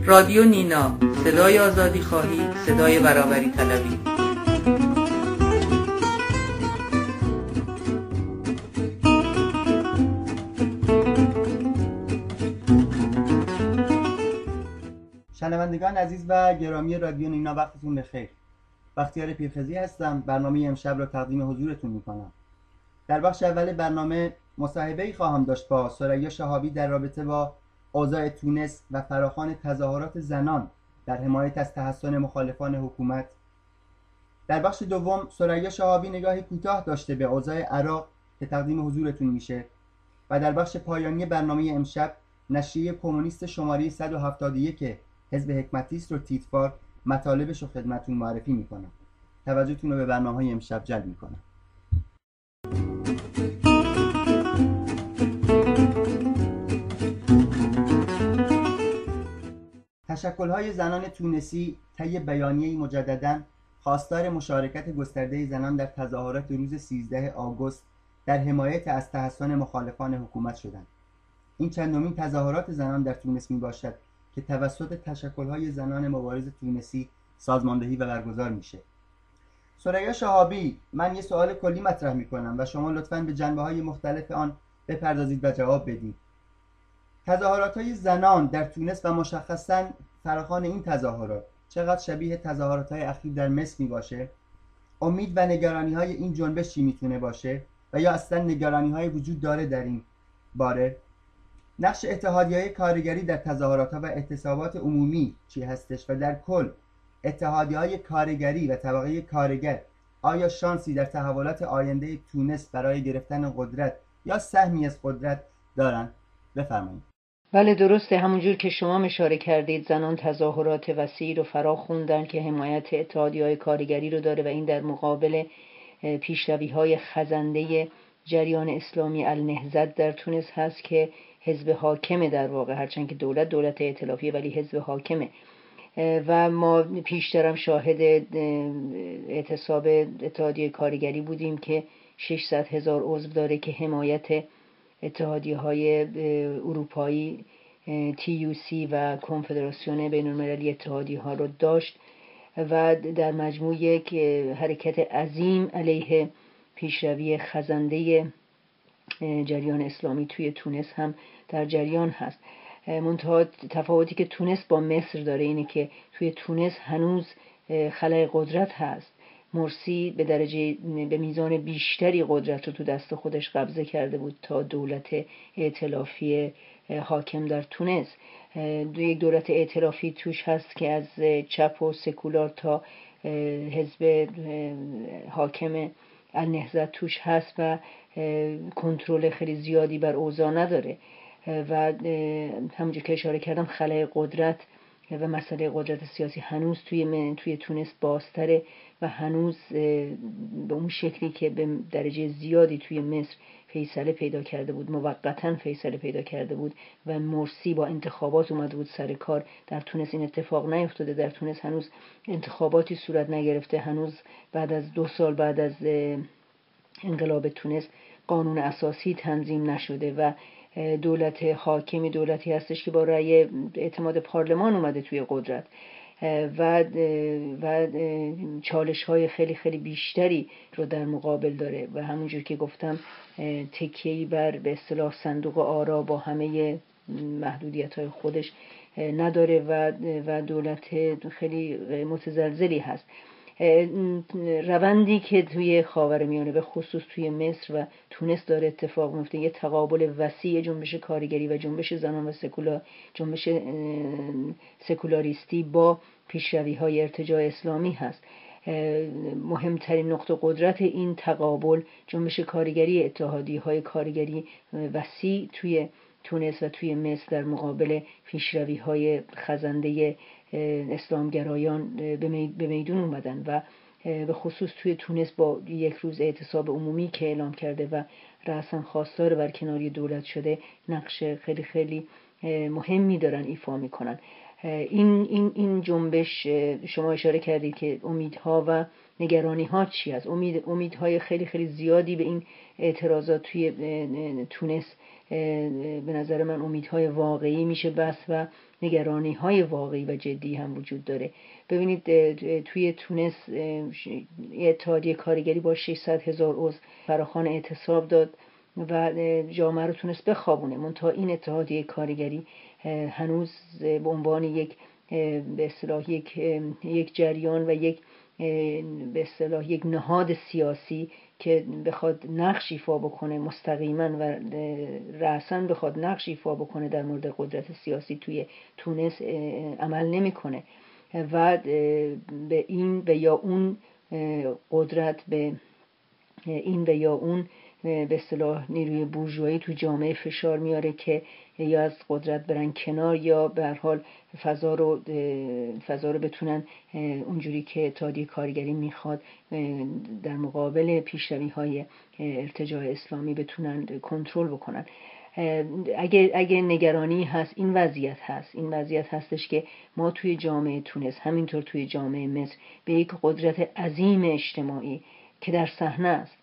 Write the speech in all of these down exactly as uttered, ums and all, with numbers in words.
رادیو نینا، صدای آزادی خواهی، صدای برابری طلبی. شنوندگان عزیز و گرامی رادیو نینا، وقتتون بخیر. بختیار پیرخزی هستم. برنامه امشب را تقدیم حضورتون میکنم. در بخش اول برنامه مصاحبه‌ای خواهم داشت با ثریا شهابی در رابطه با اوضاع تونس و فراخوان تظاهرات زنان در حمایت از تحصن مخالفان حکومت. در بخش دوم ثریا شهابی نگاهی کوتاه داشته به اوضاع عراق که تقدیم حضورتون میشه و در بخش پایانی برنامه امشب نشریه کمونیست شماره صد و هفتاد و یک حزب حکمتیست رو تیتروار مطالبش رو خدمتتون معرفی میکنم. توجهتون رو به برنامه‌های امشب جلب میکنم. تشکل‌های زنان تونسی طی بیانیه‌ای مجدداً خواستار مشارکت گسترده زنان در تظاهرات روز سیزده آگوست در حمایت از تحصن مخالفان حکومت شدند. این چندمین تظاهرات زنان در تونس میباشد که توسط تشکل‌های زنان مبارز تونسی سازماندهی و برگزار میشه. ثریا شهابی، من یه سوال کلی مطرح میکنم و شما لطفاً به جنبه‌های مختلف آن بپردازید و جواب بدید. تظاهرات‌های زنان در تونس و مشخصاً فراخوان این تظاهرات چقدر شبیه تظاهرات‌های اخیر در مصر میباشه؟ امید و نگرانی‌های این جنبش چی میتونه باشه و یا اصلاً نگرانی‌های وجود داره در این باره؟ نقش اتحادیه‌های کارگری در تظاهرات‌ها و اعتصابات عمومی چی هستش و در کل اتحادیه‌های کارگری و طبقه کارگر آیا شانسی در تحولات آینده تونس برای گرفتن قدرت یا سهمی از قدرت دارن؟ بفرمایید. بله درسته، همونجور که شما اشاره کردید زنان تظاهرات وسیعی رو فرا خوندن که حمایت اتحادیه‌های کارگری رو داره و این در مقابل پیشروی‌های خزنده جریان اسلامی النهضت در تونس هست که حزب حاکمه در واقع، هرچند که دولت دولت ائتلافیه ولی حزب حاکمه. و ما پیشترم شاهد اعتصاب اتحادیه کارگری بودیم که ششصد هزار عضو داره که حمایت اتحادیه‌های اروپایی تی یو سی و کنفدراسیون بین‌المللی اتحادیه‌ها رو داشت و در مجموع یک حرکت عظیم علیه پیشروی خزنده جریان اسلامی توی تونس هم در جریان هست. منتها تفاوتی که تونس با مصر داره اینه که توی تونس هنوز خلأ قدرت هست. مرسی به درجه به میزان بیشتری قدرت رو تو دست خودش قبضه کرده بود تا دولت ائتلافی حاکم در تونس. دو یک دولت ائتلافی توش هست که از چپ و سکولار تا حزب حاکم النهضت توش هست و کنترل خیلی زیادی بر اوضاع نداره و همونجور که اشاره کردم خلأ قدرت و مسئله قدرت سیاسی هنوز توی من توی تونس بازتره و هنوز به اون شکلی که به درجه زیادی توی مصر فیصله پیدا کرده بود، موقتاً فیصله پیدا کرده بود و مرسی با انتخابات اومده بود سر کار، در تونس این اتفاق نیفتاده. در تونس هنوز انتخاباتی صورت نگرفته، هنوز بعد از دو سال بعد از انقلاب تونس قانون اساسی تنظیم نشده و دولت حاکمی دولتی هستش که با رأی اعتماد پارلمان اومده توی قدرت و و چالش های خیلی خیلی بیشتری رو در مقابل داره و همونجور که گفتم تکیه‌ای بر به اصطلاح صندوق آرا با همه محدودیت های خودش نداره و و دولت خیلی متزلزلی هست. روندی که توی خاورمیانه به خصوص توی مصر و تونس داره اتفاق میفته، یه تقابل وسیع جنبش کارگری و جنبش زنان و سکولار جنبش سکولاریستی با پیشروی‌های ارتجاع اسلامی هست. مهمترین نقطه قدرت این تقابل جنبش کارگری اتحادیه‌های کارگری وسیع توی تونس و توی مصر در مقابل پیشروی‌های خزنده اسلامگرایان به میدون اومدن و به خصوص توی تونس با یک روز اعتصاب عمومی که اعلام کرده و رأساً خواستار برکناری دولت شده نقش خیلی خیلی مهمی دارن ایفا میکنن. این این این جنبش شما اشاره کردید که امیدها و نگرانی ها چی است؟ امید امیدهای خیلی خیلی زیادی به این اعتراضات توی تونس به نظر من امیدهای واقعی میشه بس و نگرانی های واقعی و جدی هم وجود داره. ببینید توی تونس اتحادیه کارگری با ششصد هزار عضو فراخوان اعتصاب داد و جامعه رو تونست بخوابونه. منتها این اتحادیه کارگری هنوز به عنوان یک به اصطلاح یک یک جریان و یک به اصطلاح یک نهاد سیاسی که بخواد نقش ایفا بکنه مستقیما و رأساً بخواد نقش ایفا بکنه در مورد قدرت سیاسی توی تونس عمل نمیکنه و به این و یا اون قدرت، به این و یا اون به اصطلاح نیروی بورژوایی تو جامعه فشار میاره که یا از قدرت برن کنار یا به هر حال فضا رو فضا رو بتونن اونجوری که اتحادیه کارگری میخواد در مقابل پیشروی‌های ارتجاع اسلامی بتونن کنترل بکنن. اگه اگه نگرانی هست این وضعیت هست این وضعیت هستش که ما توی جامعه تونس همینطور توی جامعه مصر به یک قدرت عظیم اجتماعی که در صحنه است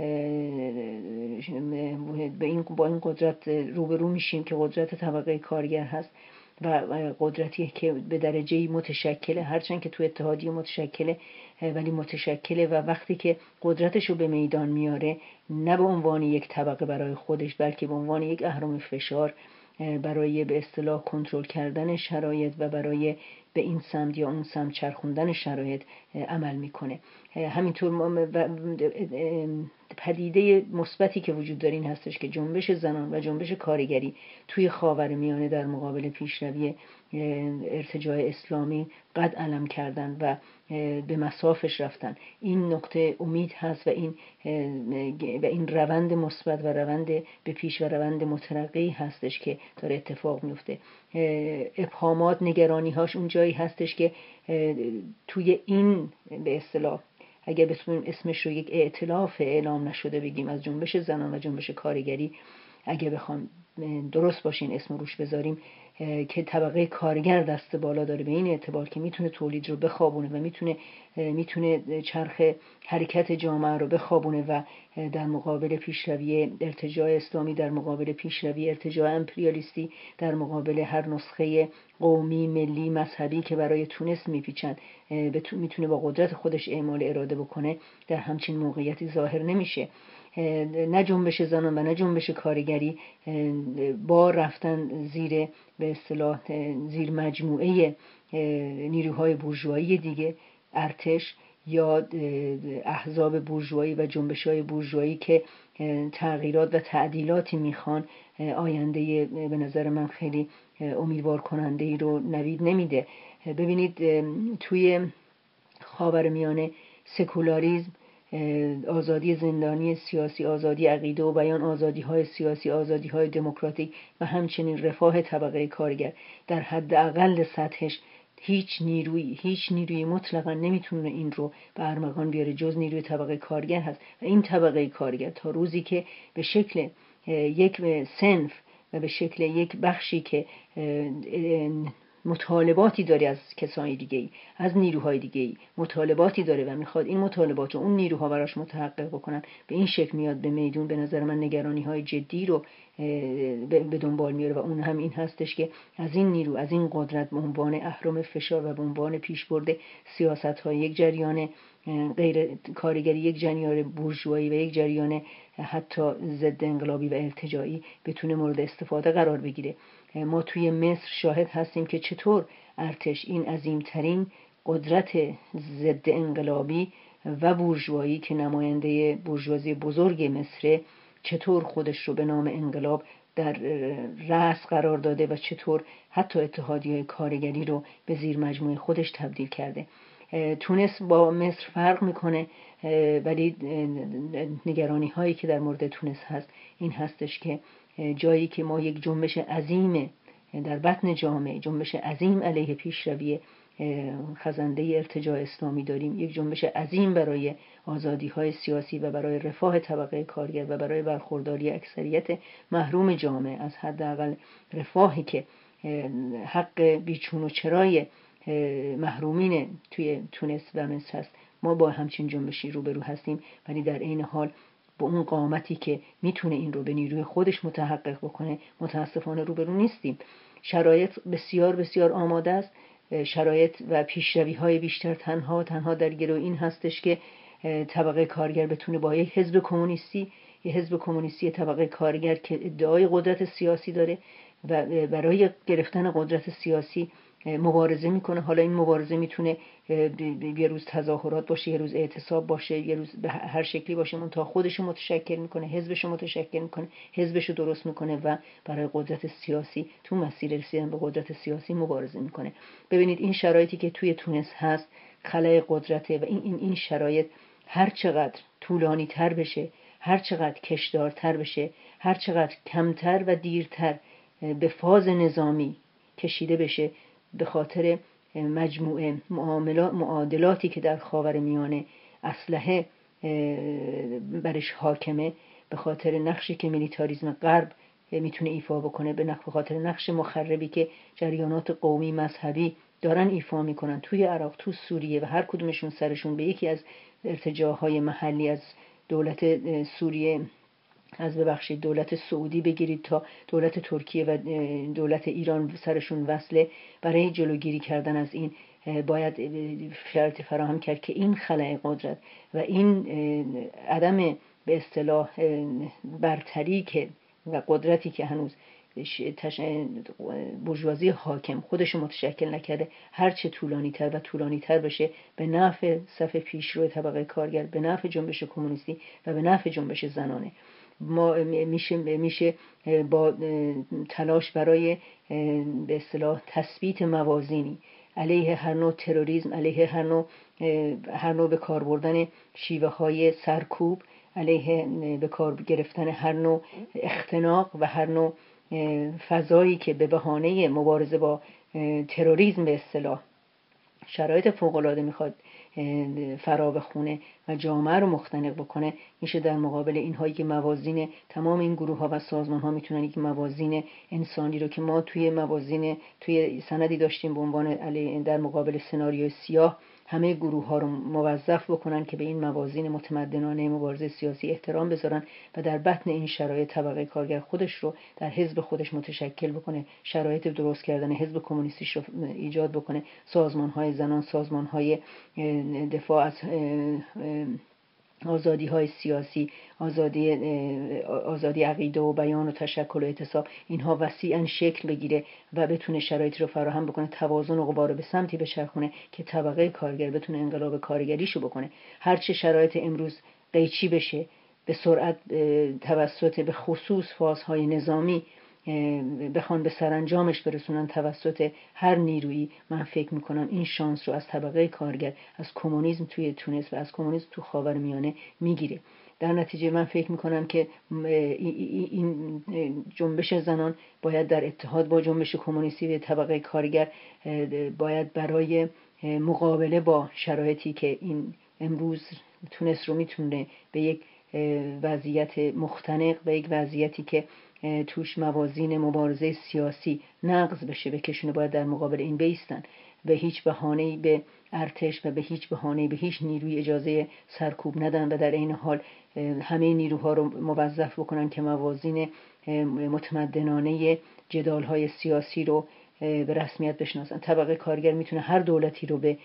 به این با این قدرت روبرو میشیم که قدرت طبقه کارگر هست و قدرتی که به درجه‌ای متشکله، هرچند که تو اتحادیه متشکله ولی متشکله و وقتی که قدرتش رو به میدان میاره نه به عنوان یک طبقه برای خودش بلکه به عنوان یک اهرم فشار برای به اصطلاح کنترل کردن شرایط و برای به این سمت یا اون سمت چرخوندن شرایط عمل میکنه. همینطور پدیده مثبتی که وجود داره این هستش که جنبش زنان و جنبش کارگری توی خاورمیانه در مقابل پیشروی ارتجاع اسلامی قد علم کردن و به مصافش رفتن. این نقطه امید هست و این و این روند مثبت و روند به پیش و روند مترقی هستش که داره اتفاق میفته. ابهامات، نگرانی هاش اون جایی هستش که توی این به اصطلاح اگر بتونیم اسمش رو یک ائتلاف اعلام نشده بگیم از جنبش زنان و جنبش کارگری، اگه بخوام درست باشین اسم روش بذاریم، که طبقه کارگر دست بالا داره به این اعتبار که میتونه تولید رو بخوابونه و میتونه میتونه چرخ حرکت جامعه رو بخوابونه و در مقابل پیشروی ارتجاع اسلامی، در مقابل پیشروی ارتجاع امپریالیستی، در مقابل هر نسخه قومی، ملی، مذهبی که برای تونس میپیچن میتونه با قدرت خودش اعمال اراده بکنه، در همچین موقعیتی ظاهر نمیشه. نه جنبش زنان و نه جنبش کارگری با رفتن زیر به اصطلاح زیر مجموعه نیروهای بورژوایی دیگه، ارتش یا احزاب بورژوایی و جنبش‌های بورژوایی که تغییرات و تعدیلاتی میخوان، آینده به نظر من خیلی امیدوار کننده ای رو نوید نمیده. ببینید توی خاورمیانه سکولاریسم، آزادی زندانی سیاسی، آزادی عقیده و بیان، آزادی های سیاسی، آزادی های دموکراتیک و همچنین رفاه طبقه کارگر در حد اقل سطحش هیچ نیروی هیچ نیروی مطلقا نمیتونه این رو به ارمغان بیاره جز نیروی طبقه کارگر هست. و این طبقه کارگر تا روزی که به شکل یک صنف و به شکل یک بخشی که مطالباتی داره از کسانی دیگه‌ای، از نیروهای دیگه‌ای مطالباتی داره و میخواد این مطالبات رو اون نیروها براش متحقق بکنن، به این شکل میاد به میدون، به نظر من نگرانی‌های جدی رو به دنبال میاره و اون هم این هستش که از این نیرو، از این قدرت به عنوان اهرم فشار و به عنوان پیشبرد سیاست‌های یک جریان غیر کارگری، یک جریان بورژوایی و یک جریان حتی ضد انقلابی و ارتجاعی بتونه مورد استفاده قرار بگیره. ما توی مصر شاهد هستیم که چطور ارتش، این عظیمترین قدرت ضد انقلابی و بورژوایی که نماینده بورژوازی بزرگ مصر، چطور خودش رو به نام انقلاب در رأس قرار داده و چطور حتی اتحادیه کارگری رو به زیر مجموعه خودش تبدیل کرده. تونس با مصر فرق میکنه، ولی نگرانی هایی که در مورد تونس هست این هستش که جایی که ما یک جنبش عظیم در بطن جامعه، جنبش عظیم علیه پیشروی خزنده ارتجاع اسلامی داریم، یک جنبش عظیم برای آزادی های سیاسی و برای رفاه طبقه کارگر و برای برخورداری اکثریت محروم جامعه از حداقل رفاهی که حق بیچون و چرای محرومین توی تونس و مصر هست ما با همچین جنبشی روبرو هستیم، ولی در عین حال با اون قامتی که میتونه این رو به نیروی خودش متحقق بکنه متاسفانه روبرو نیستیم. شرایط بسیار بسیار آماده است، شرایط و پیشروی های بیشتر تنها تنها در گرو این هستش که طبقه کارگر بتونه با یک حزب کمونیستی، یه حزب کمونیستی طبقه کارگر که ادعای قدرت سیاسی داره و برای گرفتن قدرت سیاسی مبارزه میکنه. حالا این مبارزه میتونه یه روز تظاهرات باشه، یه روز اعتصاب باشه، یه روز به هر شکلی باشه، منتها خودشو متشکل میکنه، حزبشو متشکل میکنه، حزبشو درست میکنه و برای قدرت سیاسی تو مسیر رسیدن به قدرت سیاسی مبارزه میکنه. ببینید این شرایطی که توی تونس هست خلای قدرته و این این این شرایط هر چقدر طولانی تر بشه، هر چقدر کشدارتر بشه، هر چقدر کمتر و دیرتر به فاز نظامی کشیده بشه، به خاطر مجموعه معادلاتی که در خاورمیانه اسلحه برش حاکمه، به خاطر نقشی که میلیتاریسم غرب میتونه ایفا بکنه، به خاطر نقش مخربی که جریانات قومی مذهبی دارن ایفا میکنن توی عراق، تو سوریه و هر کدومشون سرشون به یکی از ارتجاعهای محلی از دولت سوریه، از ببخشید دولت سعودی بگیرید تا دولت ترکیه و دولت ایران سرشون وصله. برای جلوگیری کردن از این باید شرط فراهم کرد که این خلأ قدرت و این عدم به اصطلاح برتری که و قدرتی که هنوز بورژوازی حاکم خودش متشکل نکرده هرچه طولانی تر و طولانی تر بشه به نفع صف پیشرو طبقه کارگر، به نفع جنبش کمونیستی و به نفع جنبش زنانه. ما میشه میشه با تلاش برای به اصطلاح تثبیت موازینی علیه هر نوع تروریسم، علیه هر نوع هر نوع به کار بردن شیوه های سرکوب، علیه به کار گرفتن هر نوع اختناق و هر نوع فضایی که به بهانه مبارزه با تروریسم به اصطلاح شرایط فوق‌العاده میخواد فرا بخونه و جامعه رو مختنق بکنه، میشه در مقابل اینهایی که موازین تمام این گروه ها و سازمان ها میتونن یک موازین انسانی رو که ما توی موازین توی سندی داشتیم به عنوان در مقابل سناریوی سیاه همه گروه ها رو موظف بکنن که به این موازین متمدنانه مبارزه سیاسی احترام بذارن و در بطن این شرایط طبقه کارگر خودش رو در حزب خودش متشکل بکنه، شرایط درست کردن حزب کمونیستیش رو ایجاد بکنه، سازمان های زنان، سازمان های دفاع از آزادی های سیاسی، آزادی آزادی عقیده و بیان و تشکل و اعتصاب، اینها وسیعاً شکل بگیره و بتونه شرایطی رو فراهم بکنه، توازن و قوا رو به سمتی بچرخونه که طبقه کارگر بتونه انقلاب کارگریشو بکنه. هرچه شرایط امروز قیچی بشه به سرعت توسط به خصوص فازهای نظامی بخوان به سرانجامش برسونن توسط هر نیرویی، من فکر میکنم این شانس رو از طبقه کارگر، از کمونیسم توی تونس و از کمونیسم تو خاورمیانه میگیره. در نتیجه من فکر میکنم که این جنبش زنان باید در اتحاد با جنبش کمونیستی و طبقه کارگر باید برای مقابله با شرایطی که این امروز تونس رو میتونه به یک وضعیت مختنق و یک وضعیتی که توش موازین مبارزه سیاسی نقض بشه بکشونه، باید در مقابل این بیستن. به هیچ بهانه‌ای به ارتش و به هیچ بهانه‌ای به هیچ نیروی اجازه سرکوب ندن و در این حال همه نیروها رو موظف بکنن که موازین متمدنانه جدال‌های سیاسی رو به رسمیت بشناسن. طبقه کارگر میتونه هر دولتی رو به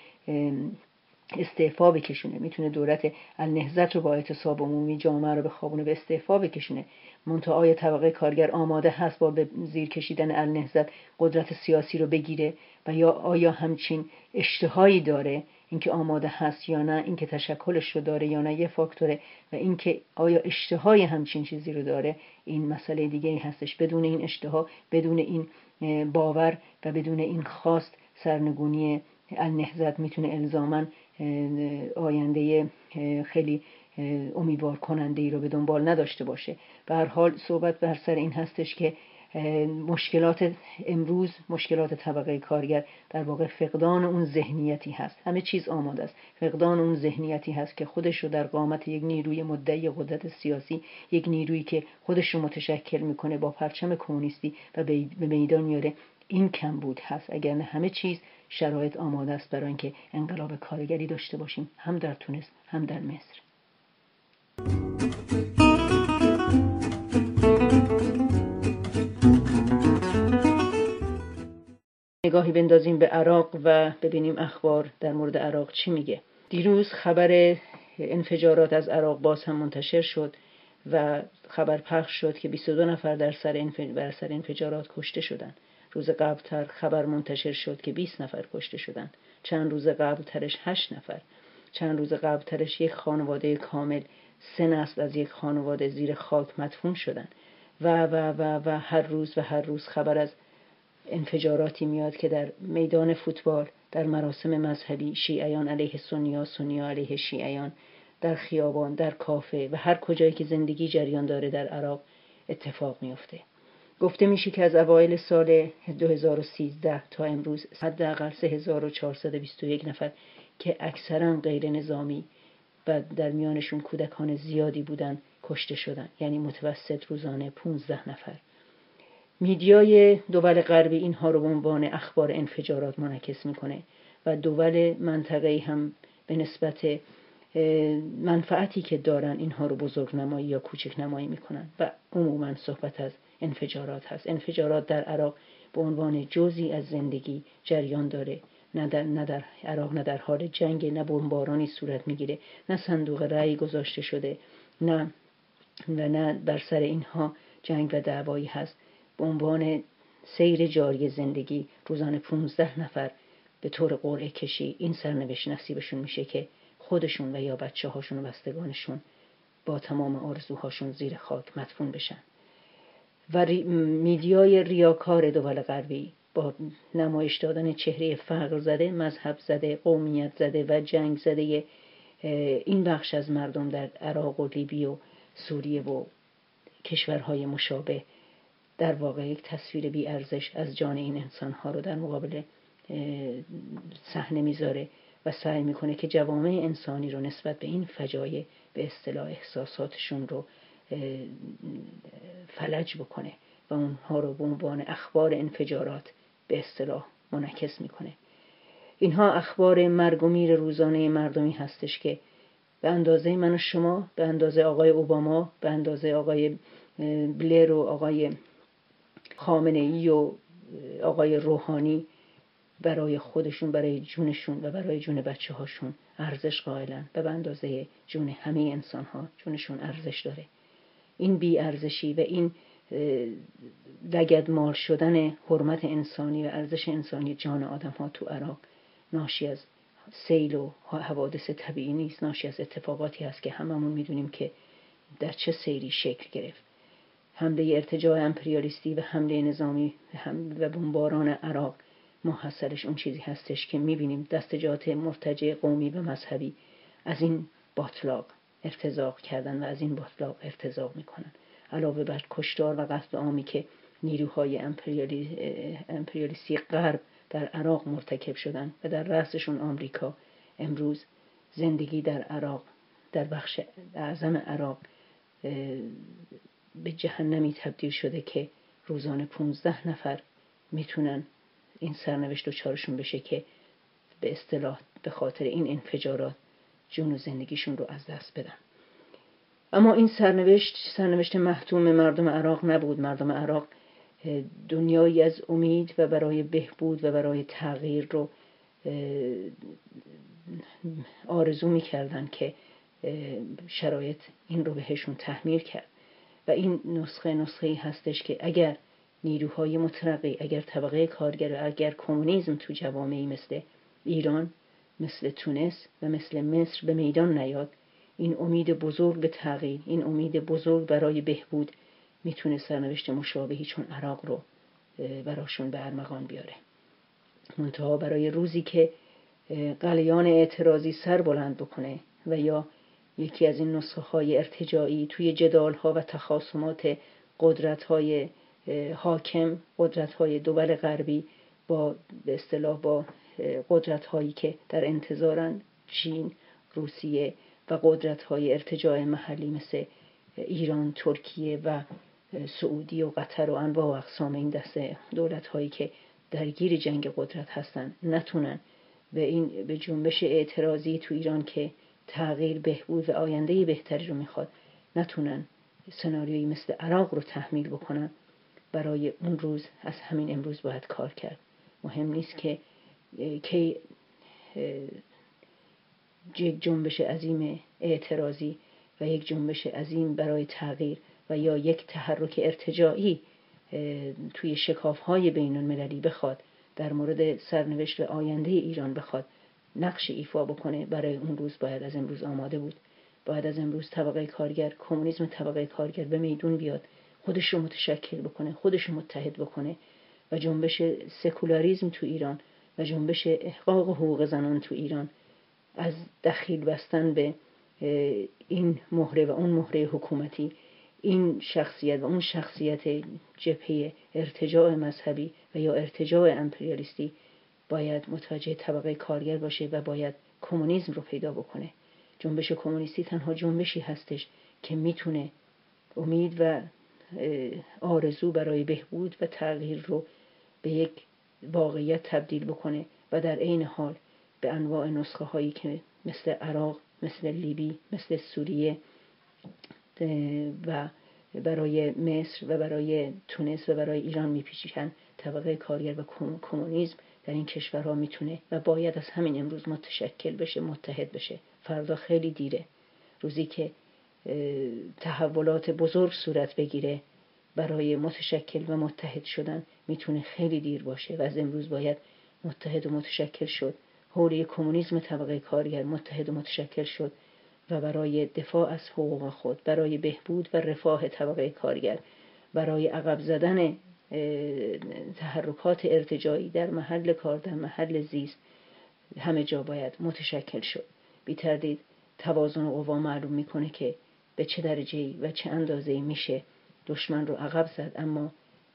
استعفا بکشونه، میتونه دولت النهضت رو با اعتصاب عمومی جامعه رو به خوابونه به استعفا بکشونه. منتها آیا طبقه کارگر آماده هست با به زیر کشیدن النهضت قدرت سیاسی رو بگیره و یا آیا همچین اشتهایی داره، اینکه آماده هست یا نه، اینکه تشکلش رو داره یا نه یه فاکتوره و اینکه آیا اشتهای همچین چیزی رو داره این مسئله دیگه ای هستش. بدون این اشتها، بدون این باور و بدون این خواست، سرنگونی النهضت میتونه الزاماً آینده خیلی امیدوار کننده ای رو به دنبال نداشته باشه. به هر حال صحبت بر سر این هستش که مشکلات امروز، مشکلات طبقه کارگر در واقع فقدان اون ذهنیتی هست. همه چیز آماده است، فقدان اون ذهنیتی هست که خودش رو در قامت یک نیروی مدعی قدرت سیاسی، یک نیرویی که خودش رو متشکل میکنه با پرچم کمونیستی و به میدان میاره این کمبود هست، اگر نه همه چیز شرایط آماده است برای اینکه انقلاب کارگری داشته باشیم، هم در تونس هم در مصر. نگاهی بندازیم به عراق و ببینیم اخبار در مورد عراق چی میگه. دیروز خبر انفجارات از عراق باز هم منتشر شد و خبر پخش شد که بیست و دو نفر در سر بر سر انفجارات کشته شدند. روز قبلتر خبر منتشر شد که بیست نفر کشته شدند. چند روز قبلترش هشت نفر. چند روز قبلترش یک خانواده کامل، سه نسل از یک خانواده زیر خاک مدفون شدند. و و و و هر روز و هر روز خبر از انفجاراتی میاد که در میدان فوتبال، در مراسم مذهبی، شیعیان علیه سنی‌ها، سنی‌ها علیه شیعیان، در خیابان، در کافه و هر کجایی که زندگی جریان داره در عراق اتفاق میفته. گفته میشه که از اوایل سال دو هزار و سیزده تا امروز حداقل سه هزار و چهارصد و بیست و یک نفر که اکثرا غیر نظامی و در میانشون کودکان زیادی بودن کشته شدن، یعنی متوسط روزانه پانزده نفر. میدیای دول غربی اینها رو به عنوان اخبار انفجارات منعکس میکنه و دول منطقه‌ای هم به نسبت منفعتی که دارن اینها رو بزرگ نمایی یا کوچک نمایی میکنن و عموما صحبت از انفجارات هست. انفجارات در عراق به عنوان جزئی از زندگی جریان داره، نه در, نه در عراق نه در حال جنگ، نه بمبارانی صورت میگیره، نه صندوق رأی گذاشته شده، نه و نه بر سر اینها جنگ و دعوایی هست. به عنوان سیر جاری زندگی روزانه پانزده نفر به طور قرعه کشی این سرنوشت نصیبشون میشه که خودشون و یا بچه هاشون و بستگانشون با تمام آرزوهاشون زیر خاک مدفون بشن. و ری... میدیای ریاکار دول غربی با نمایش دادن چهره فقر زده، مذهب زده، قومیت زده و جنگ زده این بخش از مردم در عراق و لیبی و سوریه و کشورهای مشابه در واقع یک تصویر بی ارزش از جان این انسان‌ها رو در مقابل صحنه میذاره و سعی میکنه که جوامع انسانی رو نسبت به این فجایع به اصطلاح احساساتشون رو فلج بکنه و اونها رو به عنوان اخبار انفجارات به اصطلاح منعکس میکنه. اینها اخبار مرگ و میر روزانه مردمی هستش که به اندازه من و شما، به اندازه آقای اوباما، به اندازه آقای بلر و آقای خامنه‌ای و آقای روحانی برای خودشون، برای جونشون و برای جون بچه هاشون ارزش قائلن و به اندازه جون همه انسان ها جونشون ارزش داره. این بی ارزشی و این لگدمال شدن حرمت انسانی و ارزش انسانی جان آدم ها تو عراق ناشی از سیل و حوادث طبیعی نیست، ناشی از اتفاقاتی هست که هممون میدونیم که در چه سیری شکل گرفت. حمله ارتجاع امپریالیستی و حمله نظامی و بمباران عراق محصلش اون چیزی هستش که میبینیم دستجات مرتجع قومی و مذهبی از این باطلاق ارتزاق کردن و از این باطلاق ارتزاق میکنن، علاوه بر کشتار و قتل عامی که نیروهای امپریالی، امپریالیستی غرب در عراق مرتکب شدن و در رأسشون آمریکا. امروز زندگی در عراق، در بخش اعظم عراق به جهنمی تبدیل شده که روزانه پانزده نفر میتونن این سرنوشت دچارشون بشه که به اصطلاح به خاطر این انفجارات جون و زندگیشون رو از دست بدن. اما این سرنوشت سرنوشت محتوم مردم عراق نبود. مردم عراق دنیایی از امید و برای بهبود و برای تغییر رو آرزو می‌کردن که شرایط این رو بهشون تحمیل کرد و این نسخه نسخه‌ای هستش که اگر نیروهای مترقی، اگر طبقه کارگر، اگر کمونیسم تو جوامعی مثل ایران، مثل تونس و مثل مصر به میدان نیاد، این امید بزرگ به تغییر، این امید بزرگ برای بهبود میتونه سرنوشت مشابهی چون عراق رو براشون به ارمغان بیاره. منتها برای روزی که قلیان اعتراضی سر بلند بکنه و یا یکی از این نسخه های ارتجاعی توی جدال ها و تخاصمات قدرت های حاکم، قدرت های دول غربی با به اصطلاح با قدرت هایی که در انتظارن، چین، روسیه و قدرت های ارتجاع محلی مثل ایران، ترکیه و سعودی و قطر و انواع و اقسام این دسته دولت هایی که درگیر جنگ قدرت هستن نتونن به این به جنبش اعتراضی تو ایران که تغییر، بهبود و آینده بهتری رو میخواد نتونن سناریویی مثل عراق رو تحمیل بکنن. برای اون روز از همین امروز باید کار کرد. مهم نیست که کی یک جنبش عظیم اعتراضی و یک جنبش عظیم برای تغییر و یا یک تحرک ارتجاعی توی شکاف‌های بین‌المللی بخواد در مورد سرنوشت و آینده ایران بخواد نقش ایفا بکنه. برای اون روز باید از امروز آماده بود. باید از امروز طبقه کارگر، کمونیسم طبقه کارگر به میدون بیاد، خودش رو متشکل بکنه، خودش رو متحد بکنه و جنبش سکولاریسم تو ایران و جنبش احقاق حقوق زنان تو ایران از دخیل بستن به این مهره و اون مهره حکومتی، این شخصیت و اون شخصیت جبهه ارتجاع مذهبی و یا ارتجاع امپریالیستی باید متوجه طبقه کارگر باشه و باید کمونیسم رو پیدا بکنه. جنبش کمونیستی تنها جنبشی هستش که میتونه امید و آرزو برای بهبود و تغییر رو به یک واقعیت تبدیل بکنه و در عین حال به انواع نسخه هایی که مثل عراق، مثل لیبی، مثل سوریه و برای مصر و برای تونس و برای ایران میپیچن طبقه کارگر و کمونیسم در این کشورها میتونه و باید از همین امروز متشکل بشه، متحد بشه. فردا خیلی دیره. روزی که تحولات بزرگ صورت بگیره برای متشکل و متحد شدن میتونه خیلی دیر باشه و از امروز باید متحد و متشکل شد. حول کمونیسم طبقه کارگر متحد و متشکل شد و برای دفاع از حقوق خود، برای بهبود و رفاه طبقه کارگر، برای عقب زدن تحرکات ارتجاعی در محل کار، در محل زیست، همه جا باید متشکل شد. بی تردید توازن قوا معلوم میکنه که به چه درجه‌ای و چه اندازه‌ای میشه دشمن رو عقب زد، اما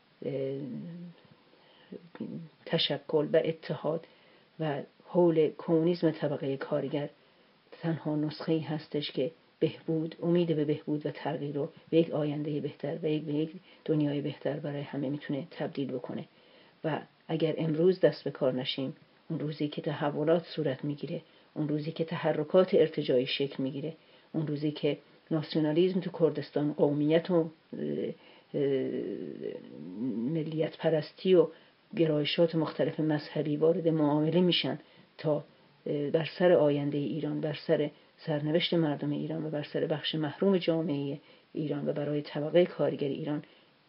تشکل و اتحاد و حول کمونیسم طبقه کارگر تنها نسخه‌ای هستش که بهبود، امید به بهبود و تغییر رو به یک آینده بهتر و یک به یک دنیای بهتر برای همه میتونه تبدیل بکنه. و اگر امروز دست به کار نشیم، اون روزی که تحولات صورت میگیره، اون روزی که تحرکات ارتجاعی شکل میگیره، اون روزی که ناسیونالیسم تو کردستان، قومیت و ملیت پرستی و گرایشات مختلف مذهبی وارد معامله میشن تا بر سر آینده ایران، بر سر سرنوشت مردم ایران و بر سر بخش محروم جامعه ایران و برای طبقه کارگر ایران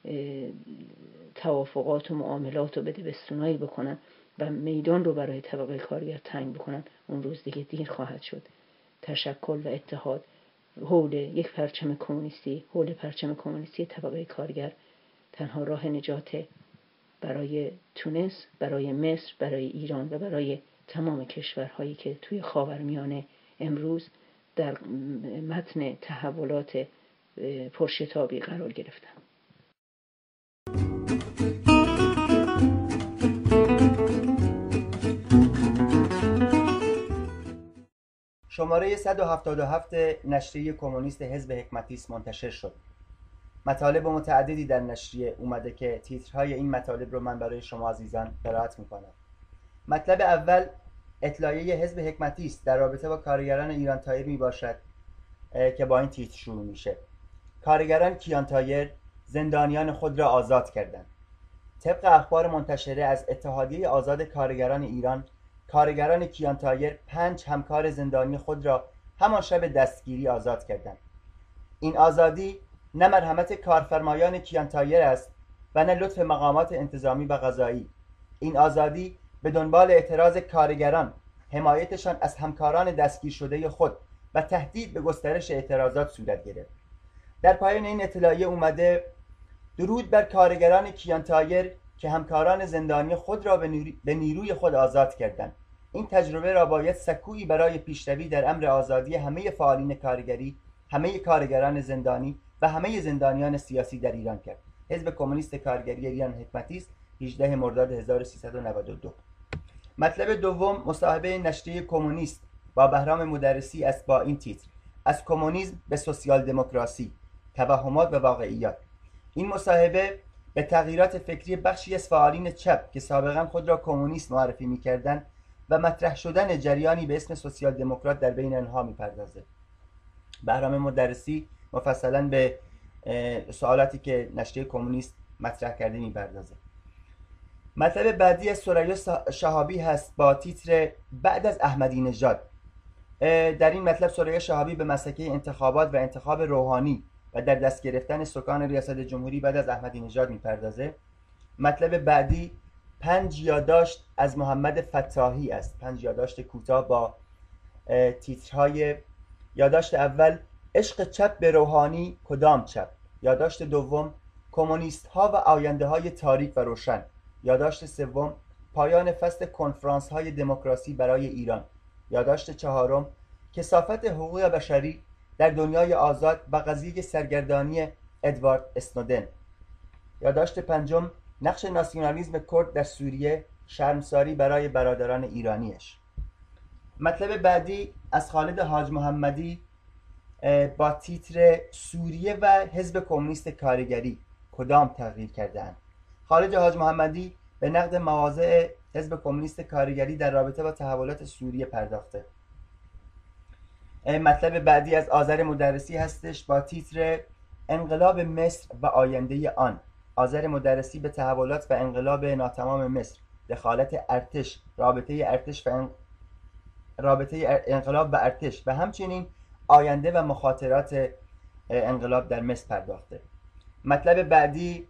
توافقات و معاملات رو بده بستونایی بکنن و میدان رو برای طبقه کارگر تنگ بکنن، اون روز دیگه دیر خواهد شد. تشکل و اتحاد حول یک پرچم کمونیستی، حول پرچم کمونیستی طبقه کارگر تنها راه نجات برای تونس، برای مصر، برای ایران و برای تمام کشورهایی که توی خاورمیانه امروز در متن تحولات پرشتابی قرار گرفتن. شماره صد و هفتاد و هفت نشریه کمونیست حزب حکمتیست منتشر شد. مطالب متعددی در نشریه اومده که تیترهای این مطالب رو من برای شما عزیزان قرائت میکنم. مطلب اول اطلاعیه حزب حکمتیست در رابطه با کارگران ایران تایر می باشد که با این تیتر شروع میشه: کارگران کیان تایر زندانیان خود را آزاد کردند. طبق اخبار منتشره از اتحادیه آزاد کارگران ایران، کارگران کیان تایر پنج همکار زندانی خود را همان شب دستگیری آزاد کردند. این آزادی نه مرحمت کارفرمایان کیان تایر است و نه لطف مقامات انتظامی و قضایی. این آزادی به دنبال اعتراض کارگران، حمایتشان از همکاران دستگیر شده خود و تهدید به گسترش اعتراضات صورت گرفت. در پایان این اطلاعیه اومده: درود بر کارگران کیان تایر که همکاران زندانی خود را به نیروی خود آزاد کردند. این تجربه را باید سکویی برای پیشروی در امر آزادی همه فعالین کارگری، همه کارگران زندانی و همه زندانیان سیاسی در ایران کرد. حزب کمونیست کارگری ایران حکمتیست، هجدهم مرداد هزار و سیصد و نود و دو. مطلب دوم مصاحبه نشریه کمونیست با بهرام مدرسی است با این تیتر: از کمونیسم به سوسیال دموکراسی، توهمات و واقعیات. این مصاحبه به تغییرات فکری بخشی از فعالین چپ که سابقا خود را کمونیست معرفی می‌کردند و مطرح شدن جریانی به اسم سوسیال دموکرات در بین آنها می‌پردازد. بهرام مدرسی مفصلاً به سوالاتی که نشریه کمونیست مطرح کرده می‌پردازد. مطلب بعدی از ثریا شهابی هست با تیتر بعد از احمدی نژاد. در این مطلب ثریا شهابی به مسلکه انتخابات و انتخاب روحانی و در دست گرفتن سکان ریاست جمهوری بعد از احمدی نژاد می‌پردازه. مطلب بعدی پنج یادداشت از محمد فتاحی است. پنج یادداشت کوتاه با تیترهای: یادداشت اول: عشق چپ به روحانی کدام چپ؟ یادداشت دوم: کمونیست ها و آینده های تاریک و روشن. یادداشت سوم: پایان فصل کنفرانس های دموکراسی برای ایران. یادداشت چهارم: کثافت حقوق بشری در دنیای آزاد و قضیه سرگردانی ادوارد اسنودن. یادداشت پنجم: نقش ناسیونالیسم کرد در سوریه، شرمساری برای برادران ایرانیش. مطلب بعدی از خالد حاج محمدی با تیتر سوریه و حزب کمونیست کارگری کدام تغییر کرده‌اند. خالد حاج محمدی به نقد مواضع حزب کمونیست کارگری در رابطه با تحولات سوریه پرداخته. مطلب بعدی از آذر مدرسی هستش با تیتر انقلاب مصر و آینده آن. آذر مدرسی به تحولات و انقلاب ناتمام مصر، دخالت ارتش، رابطه ارتش و ان... رابطه انقلاب و ارتش و همچنین آینده و مخاطرات انقلاب در مصر پرداخته. مطلب بعدی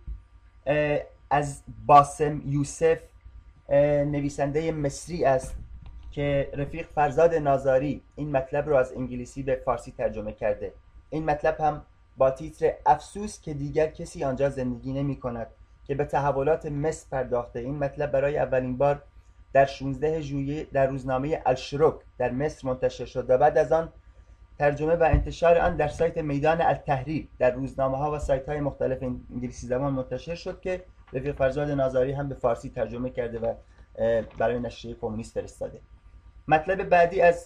از باسم یوسف نویسنده مصری است که رفیق فرزاد نازاری این مطلب رو از انگلیسی به فارسی ترجمه کرده. این مطلب هم با تیتر افسوس که دیگر کسی آنجا زندگی نمی کند که به تحولات مصر پرداخته. این مطلب برای اولین بار در شانزده ژوئیه در روزنامه الشروق در مصر منتشر شد و بعد از آن ترجمه و انتشار آن در سایت میدان التحریر در روزنامه ها و سایت های مختلف انگلیسی زبان منتشر شد که رفیق فرزاد نازاری هم به فارسی ترجمه کرده و برای نشریه کمونیست فرستاده. مطلب بعدی از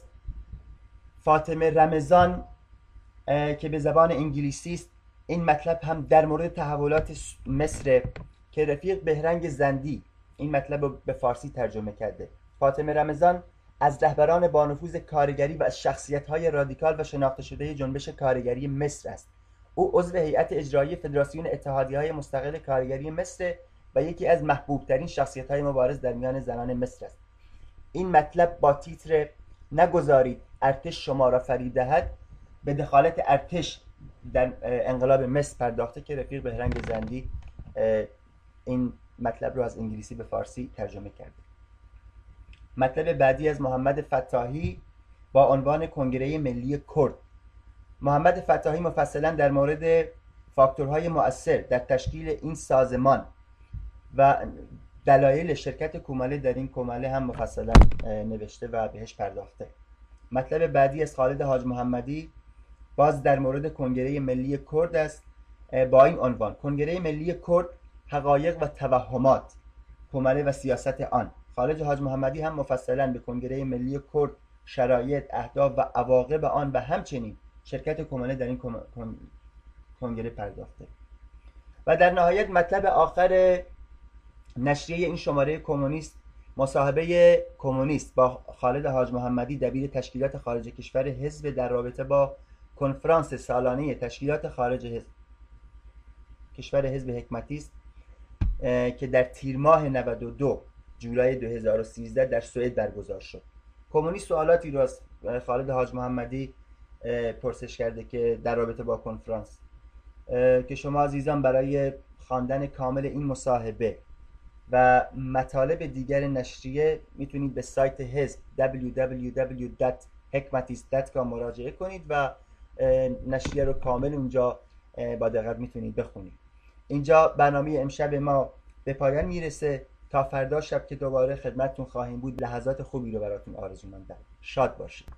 فاطمه رمضان که به زبان انگلیسی است. این مطلب هم در مورد تحولات مصر که رفیق بهرنگ زندی این مطلب رو به فارسی ترجمه کرده. فاطمه رمضان از رهبران با نفوذ کارگری و از شخصیت‌های رادیکال و شناخته شده جنبش کارگری مصر است. او عضو هیئت اجرایی فدراسیون اتحادیه‌های مستقل کارگری مصر و یکی از محبوب‌ترین شخصیت‌های مبارز در میان زنان مصر است. این مطلب با تیتر نگذارید ارتش شما را فرید دهد به دخالت ارتش در انقلاب مصر پرداخته که رفیق بهرنگ زندی این مطلب رو از انگلیسی به فارسی ترجمه کرده. مطلب بعدی از محمد فتاحی با عنوان کنگره ملی کرد. محمد فتاحی مفصلا در مورد فاکتورهای مؤثر در تشکیل این سازمان و دلایل شرکت کومله در این کومله هم مفصلا نوشته و بهش پرداخته. مطلب بعدی از خالد حاج محمدی باز در مورد کنگره ملی کرد است با این عنوان: کنگره ملی کرد، حقایق و توهمات، کومله و سیاست آن. خالد حاج محمدی هم مفصلا به کنگره ملی کرد، شرایط، اهداف و عواقب آن و همچنین شرکت کومله در این کنگره پرداخته. و در نهایت مطلب آخر نشریه این شماره کمونیست، مصاحبه کمونیست با خالد حاج محمدی دبیر تشکیلات خارج کشور حزب در رابطه با کنفرانس سالانه تشکیلات خارج حزب کشور حزب حکمتی است که در تیر ماه نود و دو جولای دو هزار و سیزده در سوئد برگزار شد. کمونیست سوالاتی رو از خالد حاج محمدی پرسش کرده که در رابطه با کنفرانس که شما عزیزان برای خواندن کامل این مصاحبه و مطالب دیگر نشریه میتونید به سایت حزب دبلیو دبلیو دبلیو دات حکمتیست دات کام مراجعه کنید و نشریه رو کامل اونجا با دقت میتونید بخونید. اینجا برنامه امشب ما به پایان میرسه. تا فردا شب که دوباره خدمتتون خواهیم بود. لحظات خوبی رو براتون آرزو مندم. شاد باشید.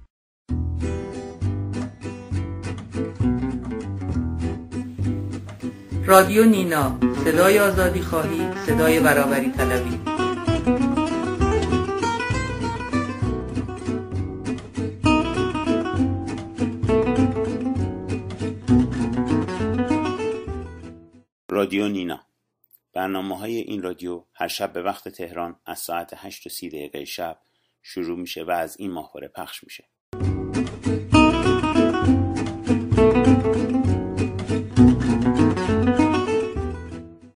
رادیو نینا، صدای آزادی خواهی، صدای برابری طلبی. رادیو نینا، برنامه‌های این رادیو هر شب به وقت تهران از ساعت هشت و سی دقیقه شب شروع میشه و از این ماهواره پخش میشه.